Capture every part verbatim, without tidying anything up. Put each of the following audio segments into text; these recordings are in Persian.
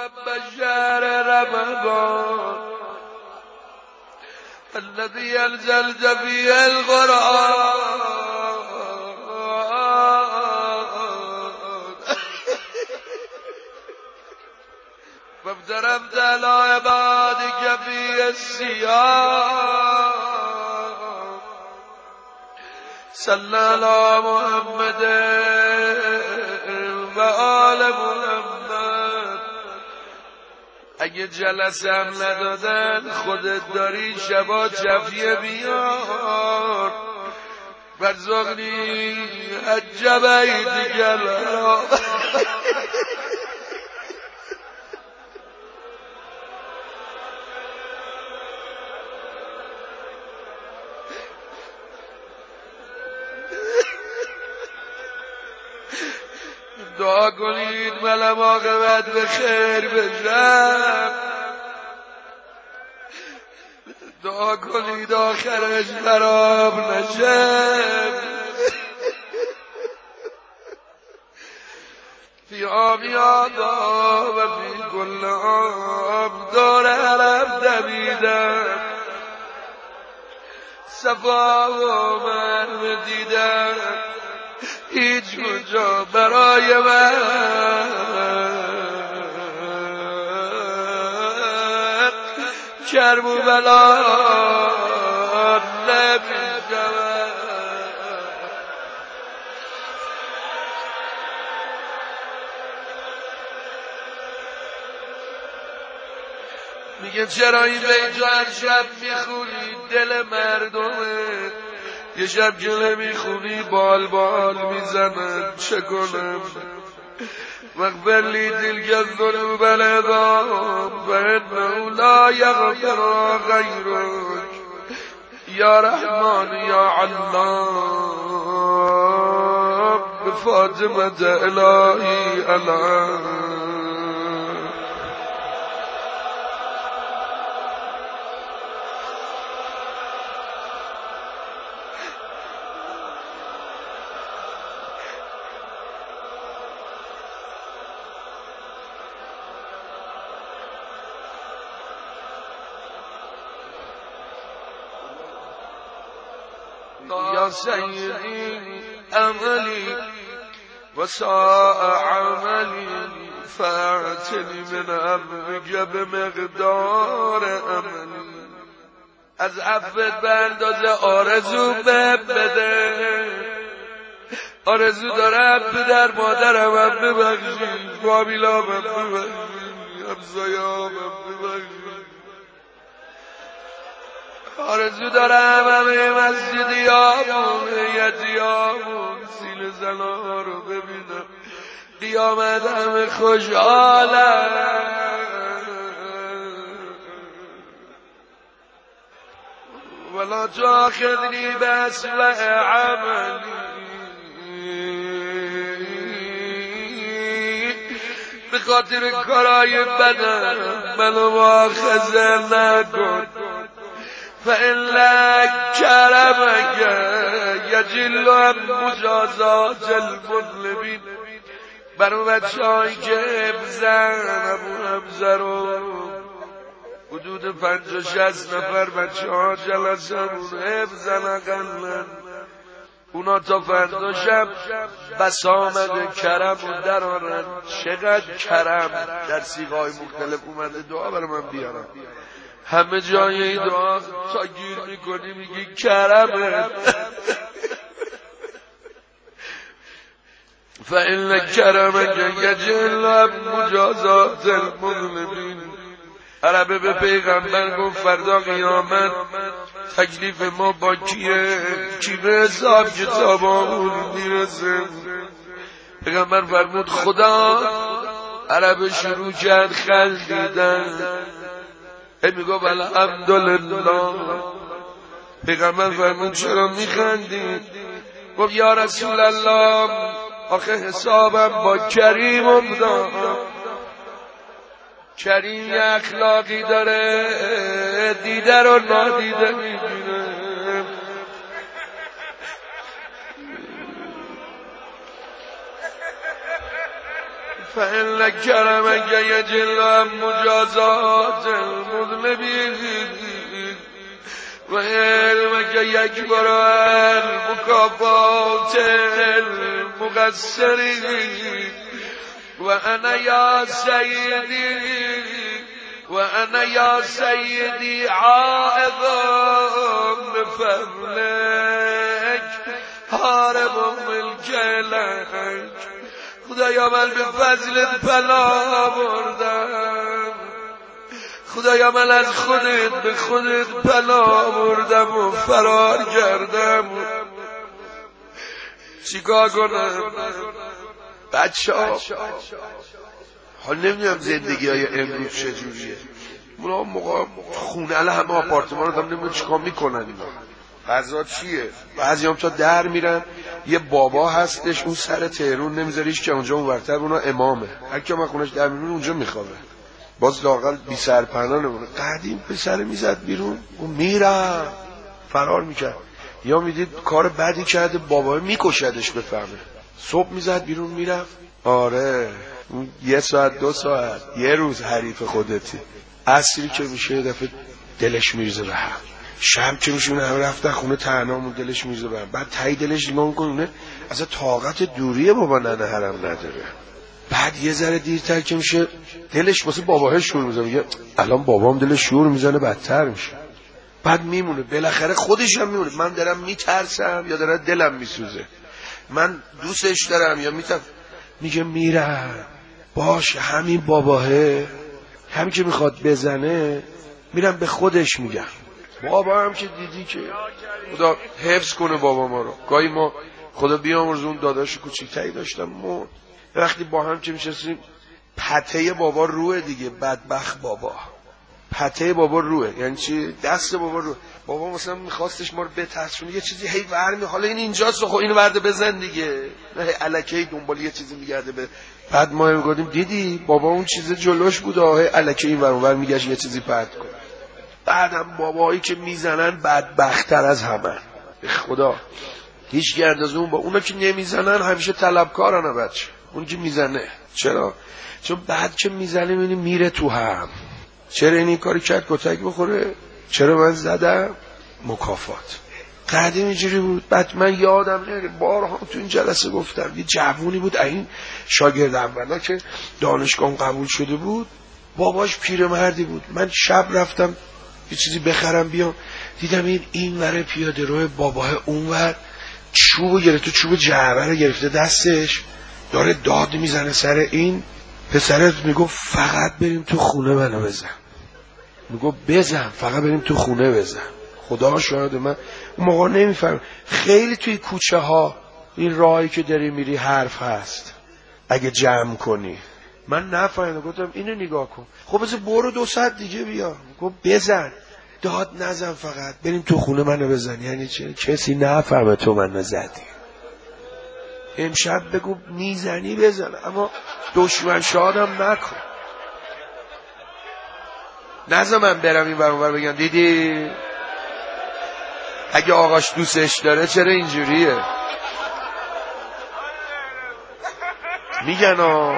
محمد شهر رمضان الذي أنزلت فيه القرآن فافترضت على عبادك فيه الصيام صلى على محمد و آل محمد. اگه جلسه هم ندادن خودت داری شبا جفیه بیار برزاقنی عجب عید گلا دعا کنید ملم عاقبت به خیر بشم، دعا کنید آخرش خراب نشم. فی آبی آدا و فی کل آب دور حرم دمیدم صفا و من دیدم هیچ کجا برای من کرب و بلا نمی شود. میگه چرا این بیجا هر شب میخونی دل مردمه، یه شب گله میخونی بال بال میزنن چه کنم. مغفر لی تلک الذنوب العظام فانه لا یغفر غیرک یا رحمان یا علام بفاطمة الهی علام. یا سیدی عملی و ساء عملی فاعتنی من امرک بمقدار عملی. از عفوت به اندازه آرزو بده، آرزو دارم پدر مادرم هم ببخشی، فامیلام هم ببخشی، همسایه‌ام هم ببخشی. آرزو دارم همه مسجدیامون یتیامون سیل زنا رو ببینم، قیامت همه خوشحالم. ولا تؤاخذنی بأسوأ عملی، به خاطر کارای بدم منو مؤاخذه نکن. فإن کرمک یجل عن مجازات المظلمین. برای بچه هایی که حفظن ابو حمزه رو حدود پنج و شست نفر بچه ها جلسمون حفظن اقلن، اونا تا فردا شب بسامد کرم رو در آرن. چقدر کرم در سیغه‌های مختلف اومده، دعا برای من بیارم. همه جای این دعا تا گیر میکنی میگی کرمه. فإن کرمک یجل عن مجازات المظلمین. عربه به پیغمبر گفت فردا قیامت تکلیف ما با کیه، کی به حساب کتابامون میرسه. پیغمبر فرمود خدا. عربه شروع کرد خندیدن، میگفت الحمدلله. پیغمبر فرمود چرا میخندی؟ گفت یا رسول الله آخه حسابم با کریم افتاد. کریم یه اخلاقی داره دیده رو نادیده میبینه. فإن کرمک یجل عن مجازات المذنبین و علمک یکبر عن مکافات المقصرین و انا یا سیدی و انا یا سیدی عائضا بفضلک حارب ملکلک. خدایا من به فضلت پناه بردم، خدایا من از خودت به خودت پناه بردم و فرار کردم. چیکار کنم بچه ها؟ حال نمیدونم زندگی های امروز چجوریه. اونا موقع خونه اله همه آپارتمان رو دارم نمیدونم چیکار میکنن اینا. غذا چیه؟ بعضی هم تا در میرن یه بابا هستش اون سر تهرون نمیذاریش که اونجا اون ورتر اونا امامه، هر کی من خونش در میرون اونجا میخوابه، باز لااقل بی سرپناه نمونه. قدیم پسر میزد بیرون اون میرم فرار میکرد، یا میدید کار بدی کرده بابا میکشدش بفهمه، صبح میزد بیرون میرفت. آره یه ساعت دو ساعت یه روز حریف خودتی. عصری که میشه دفعه دلش میرزه به هم، شب که میشه همه رفتن خونه تنهامون دلش میرزه به هم. بعد تایی دلش نگاه کنه اصلا طاقت دوریه بابا ننه حرم نداره. بعد یه ذره دیرتر که میشه دلش واسه باباه شور میزنه، میگه الان بابام دلش شور میزنه بدتر میشه. بعد میمونه بالاخره خودش هم میمونه، من دارم میترسم یا دارم دلم میسوزه، من دوستش دارم یا میترسم. میگه میرم باشه همین باباهه، همین که میخواد بزنه میرم به خودش میگم. بابا هم که دیدی که خدا حفظ کنه بابا ما رو. گاهی ما خدا بیامرز اون داداش کوچیکتری داشتم ما وقتی با هم که میشستیم پته بابا روه دیگه، بدبخت بابا پته بابا روه. یعنی چی؟ دست بابا روه. بابا مثلا میخواستش ما رو بترسونه یه چیزی هی ورمی، حالا این اینجاست خب اینو ورده بزن دیگه، نه الکی دنبال یه چیزی میگرده. به بعد ما میگفتیم دیدی بابا اون چیز جلوش بود آهه الکی این ور اون ور میگشت یه چیزی پرت کن. بعدم بابایی که میزنن بدبخت‌تر از همه به خدا. هیچ گردازه اون با اونا که نمیزنن همیشه طلبکارن بچه. اون که میزنه چرا؟ چون بعد که میزنه میبینی میره تو هم. چرا این کاری کرد کتک بخوره؟ چرا من زدم؟ مکافات. قدیم اینجوری بود. بعد من یادم نمیاد بارها تو این جلسه گفتم یه جوونی بود این شاگرد اولا که دانشگاه قبول شده بود، باباش پیرمردی بود. من شب رفتم یه چیزی بخرم بیام، دیدم این این وره پیاده روی باباه اون ور چوب گرفته، چوب جعبه رو گرفته دستش داره داد میزنه سر این پسرت. میگو فقط بریم تو خونه منو بزن، میگو بزن فقط بریم تو خونه بزن. خدا شاهد من اون موقع نمیفهم. خیلی توی کوچه ها این راهی که داری میری حرف هست اگه جمع کنی. من نفهمیدم گفتم اینو نگاه کن، خب بذار برو دو ساعت دیگه بیا. گفت بزن داد نزن فقط بریم تو خونه منو بزن. یعنی چه؟ کسی نفهمه تو منو زدی. امشب بگو میزنی بزن اما دشمن شادم نکن. نزا من برم این برون بر بگم دیدی اگه آقاش دوستش داره چرا اینجوریه. میگن آ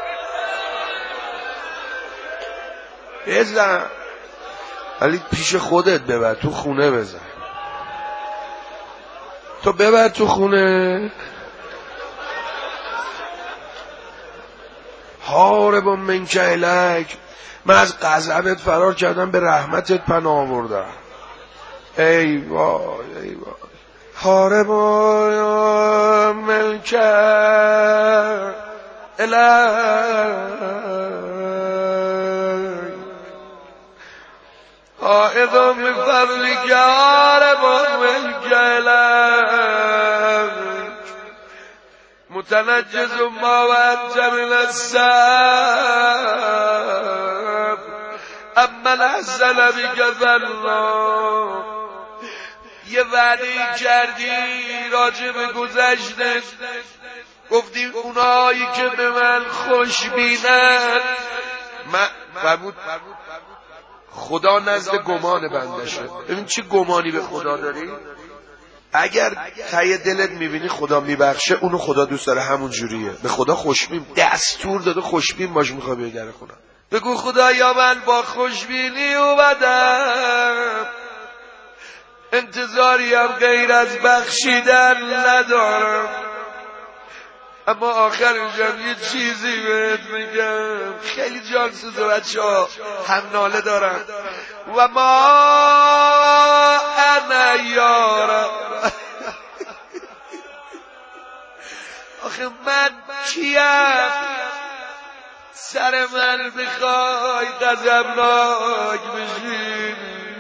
بزن ولی پیش خودت ببر تو خونه بزن. تو ببر تو خونه. حارب منک الک، من از غضبت فرار کردم به رحمتت پناه آوردم. ای وای ای وای. حارب منک الک عائد من فضلک حارب منک الک متنجز ما وانت من السب اما الحسن بک ذلا. یه وعده کردی راجع به گذشته، گفتی اونایی که به من خوش بینن من فرمود خدا نزد گمان بنده شد. ببین چه گمانی به خدا داری. اگر ته دلت میبینی خدا میبخشه، اونو خدا دوست داره، همون جوریه. به خدا خوشبین دستور داده، خوشبین باش. میخوای بیای در خونه بگو خدایا من با خوشبینی اومدم، انتظاریم غیر از بخشیدن ندارم، اما آخرشم یه چیزی بهت میگم. خیلی جانسوزه بچه ها، هم ناله دارم. و ما انا یارم، آخه من کیم سر من بخوای غضبناک بشی؟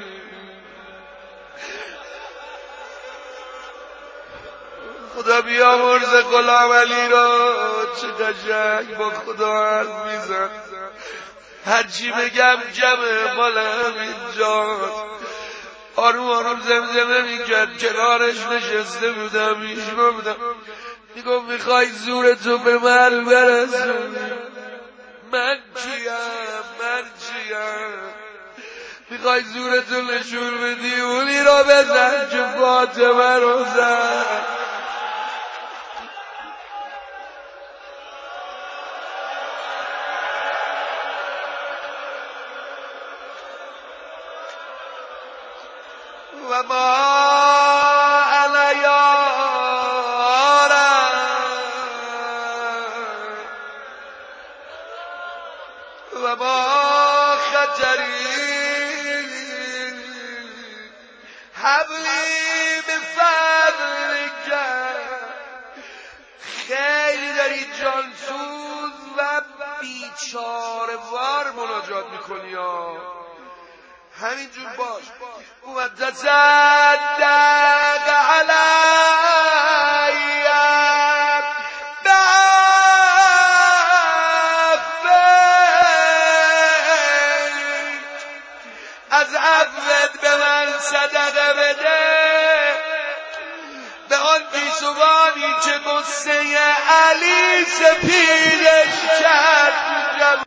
خدا بیامرز غلام علی را، چه قشنگ با خدا حرف میزن. هرچی بگم جمع مال همینجا. آروم آروم زمزمه میکرد، کنارش نشسته بودم، میشنوردم. میگم میخوای زورتو به من برسونی؟ من چیم؟ من چیم؟ میخوای زورتو نشون بدی اونی را بزن که فاطمه رو زن. و ما انا یارم و ما خطری حبلی به فضلک. خیلی داری جانسوز و بیچاره وار مناجات میکنی ها، همینجور باش. و تصدق علی بعفوک، از عفوت به من صدقه بده، به آن گیسوانی که قصه علی سپید